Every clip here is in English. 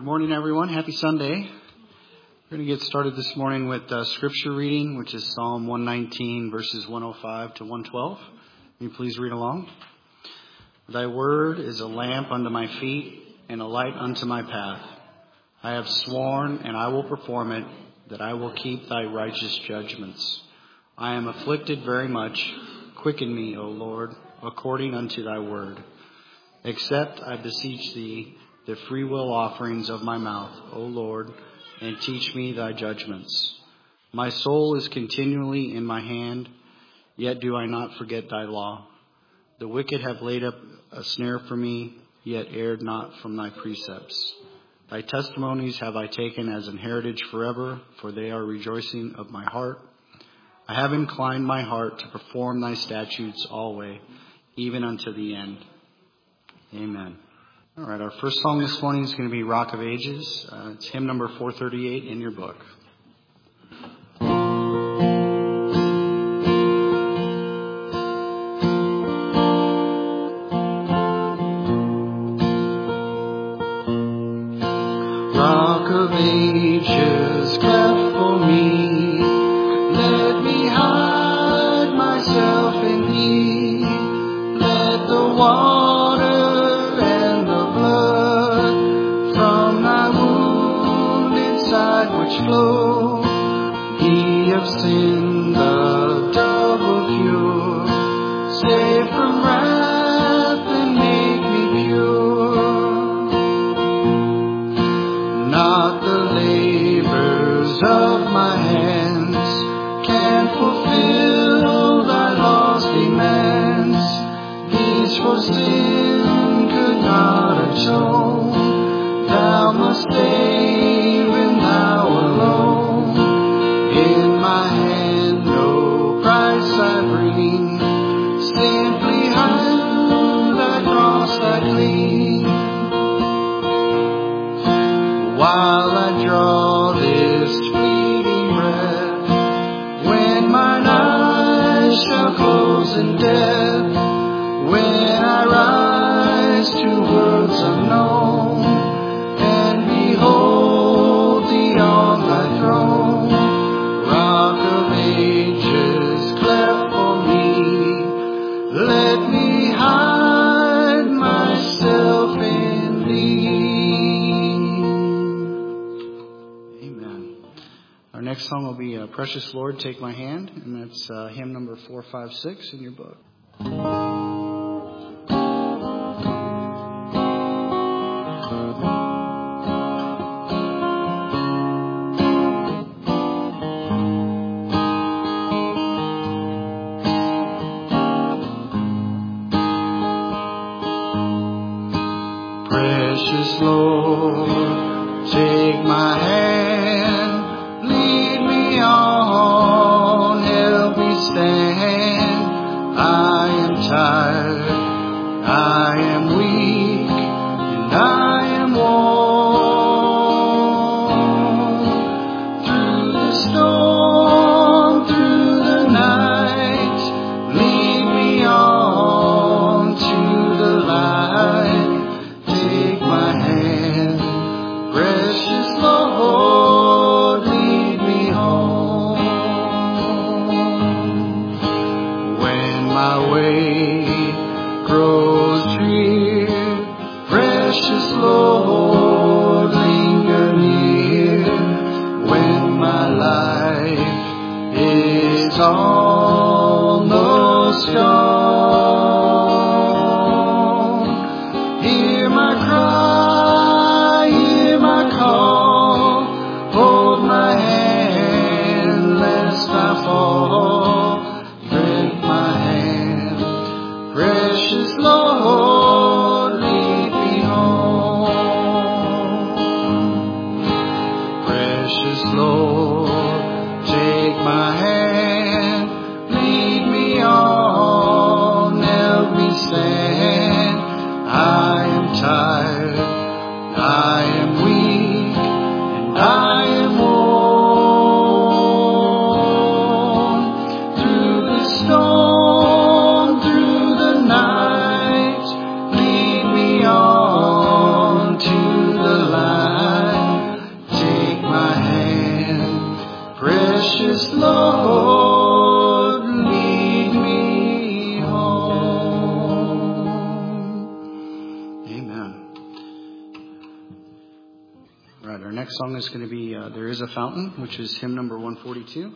Good morning, everyone. Happy Sunday. We're going to get started this morning with scripture reading, which is Psalm 119, verses 105 to 112. Will you please read along? Thy word is a lamp unto my feet and a light unto my path. I have sworn, and I will perform it, that I will keep thy righteous judgments. I am afflicted very much. Quicken me, O Lord, according unto thy word. Accept, I beseech thee, the freewill offerings of my mouth, O Lord, and teach me thy judgments. My soul is continually in my hand, yet do I not forget thy law. The wicked have laid up a snare for me, yet erred not from thy precepts. Thy testimonies have I taken as an heritage forever, for they are rejoicing of my heart. I have inclined my heart to perform thy statutes always, even unto the end. Amen. All right, our first song this morning is going to be Rock of Ages. It's hymn number 438 in your book. Rock of ages, cleft for me, let me hide myself in thee. Let the water and the blood from thy wounded side which flow be of sin the double cure. Save from wrath and make me pure. Not the labors of my hands can fulfill thy law's demands. These for sin could not atone. Thou must stay when thou alone. In my hand no price I bring, simply hide thy cross I cling. While I draw this fleeting breath, when mine eyes shall close in death, when I rise to worlds unknown, and behold thee on thy throne, Rock of ages, cleft for me, let me hide myself in thee. Our next song will be Precious Lord, Take My Hand, and that's hymn number 456 in your book. Precious Lord, take my hand, lead me on, help me stand. I am tired, I am weak, and I am worn. Through the storm, through the night, lead me on to the light. Take my hand, precious Lord. Right, our next song is going to be There Is a Fountain, which is hymn number 142.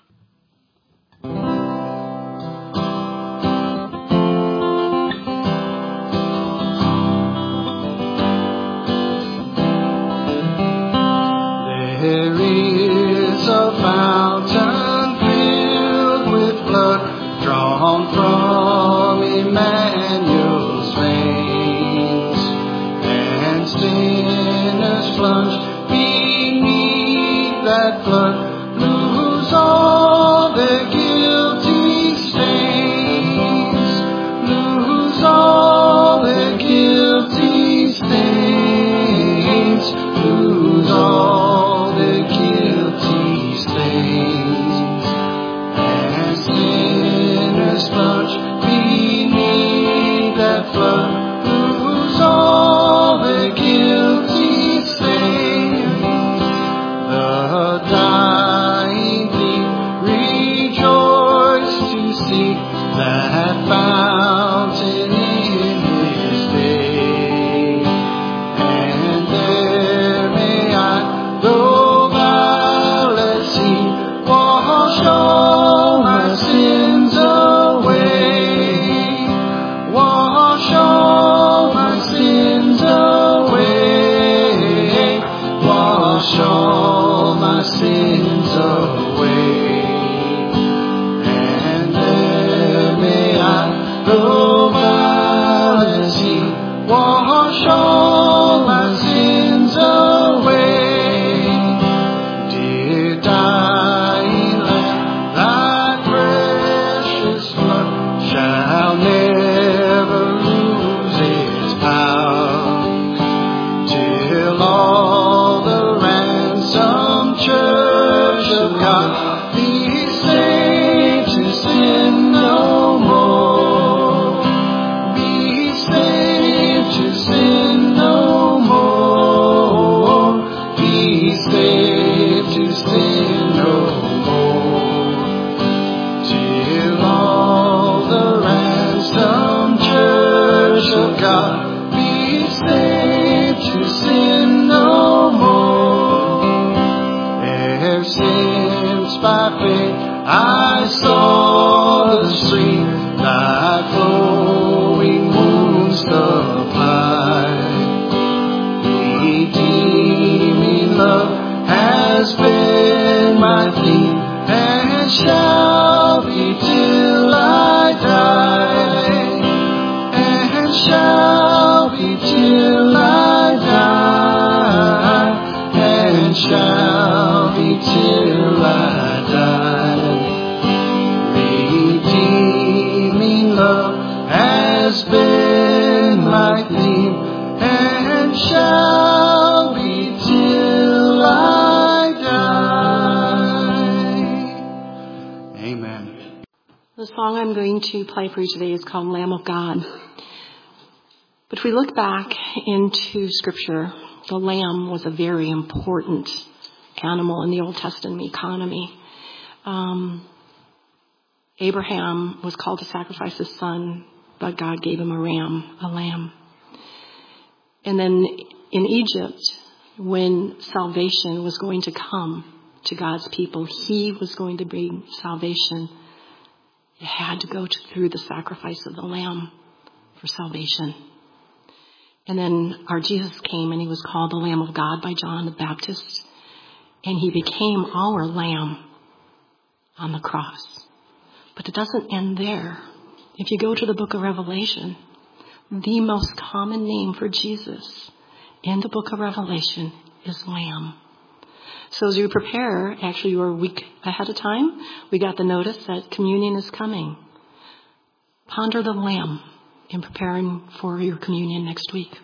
There is a fountain filled with blood drawn from Emmanuel's veins, and sinners plunge beneath that flood, lose all their guilty stains, lose all their guilty stains, lose all their guilty stains, and sinners plunge beneath that flood, lose all their guilty stains. The dying thief rejoiced to see that fountain in his day, and there may I, though violet sea, wash all my sins away, wash all my sins away, wash all my sins away. And there may I, though violet sea, wash all my sins away. Dear dying Lamb, thy precious blood shall never lose its power, till all the ransomed church of God be saved to sin no more, be saved to sin no more, be saved to sin no more, till all the ransomed church of God be saved to sin no more. Ever since by faith I saw the stream thy flowing wounds supply, redeeming love has been my theme, and shall be till I die, and shall be till I die, and shall be till I die. Redeeming love has been my theme, and shall be till I die. Amen. The song I'm going to play for you today is called Lamb of God. But if we look back into Scripture, the lamb was a very important animal in the Old Testament economy. Abraham was called to sacrifice his son, but God gave him a lamb. And then in Egypt, when salvation was going to come to God's people, he was going to bring salvation. It had to go through the sacrifice of the lamb for salvation. And then our Jesus came, and he was called the Lamb of God by John the Baptist. And he became our lamb on the cross. But it doesn't end there. If you go to the book of Revelation, the most common name for Jesus in the book of Revelation is Lamb. So as you prepare, actually you were a week ahead of time, we got the notice that communion is coming. Ponder the Lamb in preparing for your communion next week.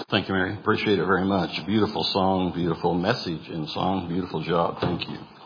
Thank you, Mary. Appreciate it very much. Beautiful song, beautiful message in song. Beautiful job. Thank you.